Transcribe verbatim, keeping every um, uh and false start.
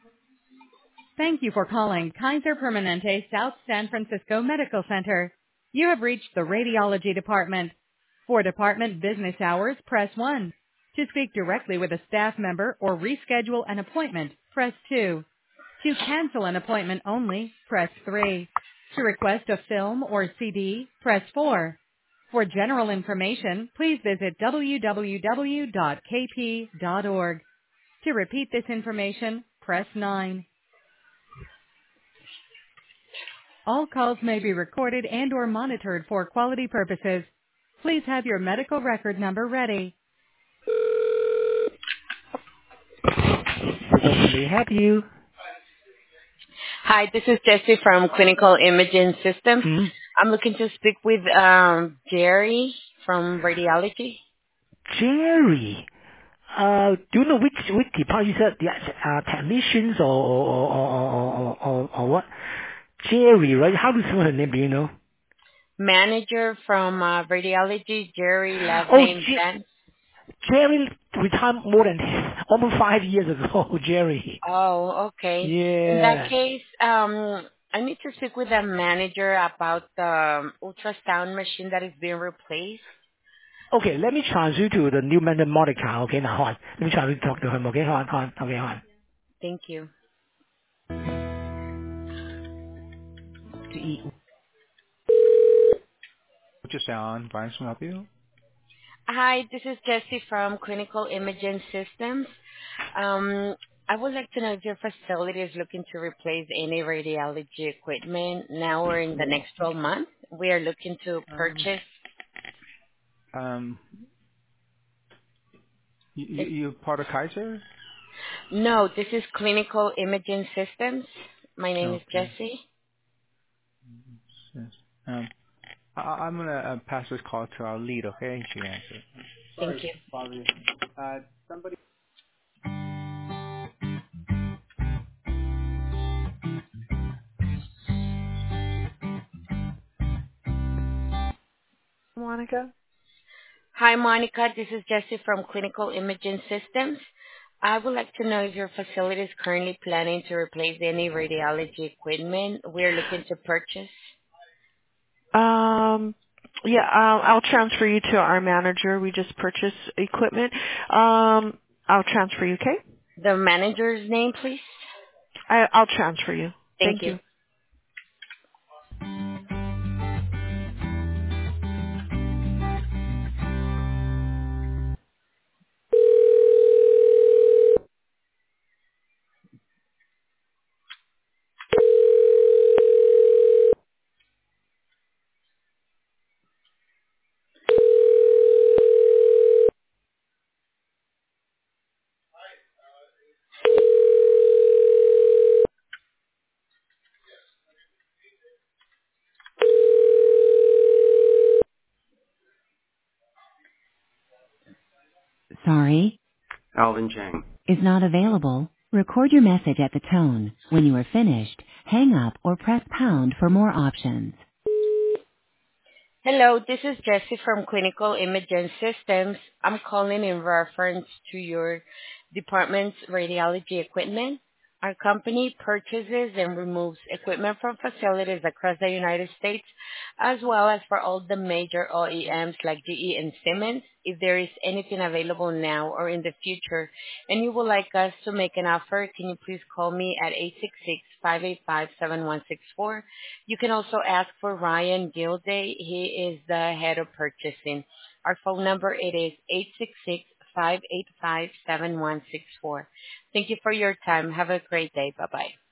Thank you for calling Kaiser Permanente South San Francisco Medical Center. You have reached the radiology department. For department business hours, press one. To speak directly with a staff member or reschedule an appointment, press two. To cancel an appointment only, press three. To request a film or C D, press four. For general information, please visit w w w dot k p dot org. To repeat this information, press nine. All calls may be recorded and or monitored for quality purposes. Please have your medical record number ready. May I help you? Hi, this is Jessie from Clinical Imaging Systems. Hmm? I'm looking to speak with um, Jerry from Radiology. Jerry. Uh, do you know which which department? You said the uh, technicians or or, or, or, or, or or what? Jerry, right? How do you spell her name? Do you know? Manager from uh, Radiology, Jerry, last Oh, name J- Dan. Jerry retired more than almost five years ago. Jerry. Oh, okay. In that Yeah. case, um, I need to speak with the manager about the um, ultrasound machine that is being replaced. Okay, let me transfer you to the new manager, Monica. Okay, now hold on. Let me try to talk to him. Okay, hold on, hold on. Okay, hold on. Thank you. To eat. Ultrasound, Brian, can I help you? Hi, this is Jessie from Clinical Imaging Systems. Um, I would like to know if your facility is looking to replace any radiology equipment now or in the next twelve months. We are looking to Um, purchase. um, you, you, It. you're part of Kaiser? No, this is Clinical Imaging Systems. My name is Okay. Jessie. Yes. Um, I, I'm gonna uh, pass this call to our lead, okay? She can answer. Thank Sorry, you. Bobby. Uh, somebody. Monica? Hi, Monica. This is Jessie from Clinical Imaging Systems. I would like to know if your facility is currently planning to replace any radiology equipment. We are looking to purchase. Um, yeah, I'll, I'll transfer you to our manager. We just purchased equipment. Um, I'll transfer you, okay? The manager's name, please. I, I'll transfer you. Thank Thank you. you. Sorry, Alvin Chang. is not available. Record your message at the tone. When you are finished, hang up or press pound for more options. Hello, this is Jessie from Clinical Imaging Systems. I'm calling in reference to your department's radiology equipment. Our company purchases and removes equipment from facilities across the United States, as well as for all the major O E Ms like G E and Siemens. If there is anything available now or in the future, and you would like us to make an offer, can you please call me at eight six six, five eight five, seven one six four. You can also ask for Ryan Gilday. He is the head of purchasing. Our phone number it is eight six six, five eight five, seven one six four. Thank you for your time. Have a great day. Bye-bye.